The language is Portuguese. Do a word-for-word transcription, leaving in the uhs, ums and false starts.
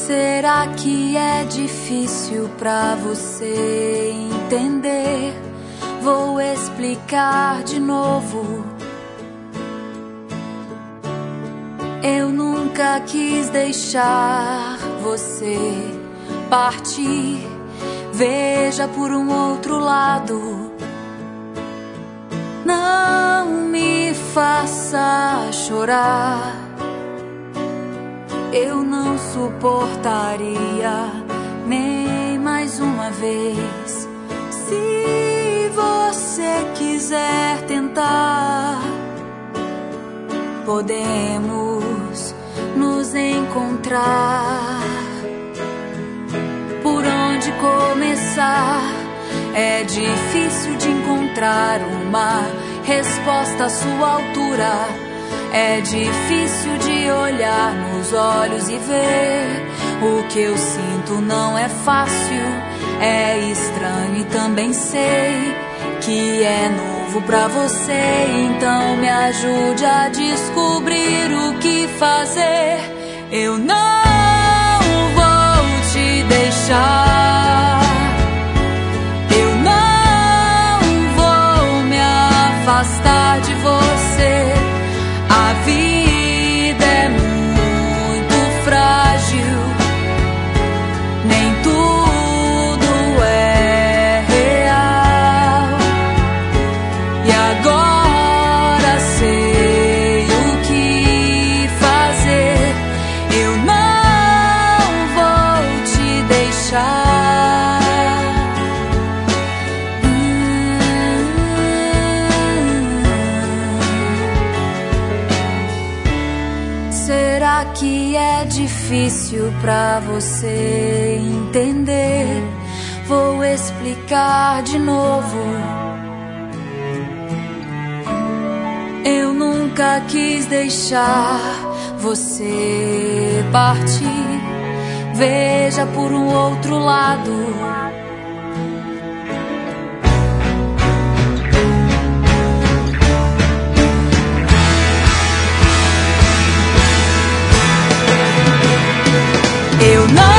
Será que é difícil pra você entender? Vou explicar de novo. Eu nunca quis deixar você partir. Veja por um outro lado. Não me faça chorar. Eu não suportaria nem mais uma vez. Se você quiser tentar, podemos nos encontrar. Por onde começar? É difícil de encontrar uma resposta à sua altura. É difícil de olhar nos olhos e ver. O que eu sinto não é fácil. É estranho e também sei que é novo pra você. Então me ajude a descobrir o que fazer. Eu não vou te deixar. Eu não vou me afastar de você. A vida é muito frágil. Nem tudo é real. E agora sei o que fazer. Eu não vou te deixar. Será que é difícil pra você entender? Vou explicar de novo. Eu nunca quis deixar você partir. Veja por um outro lado. Eu não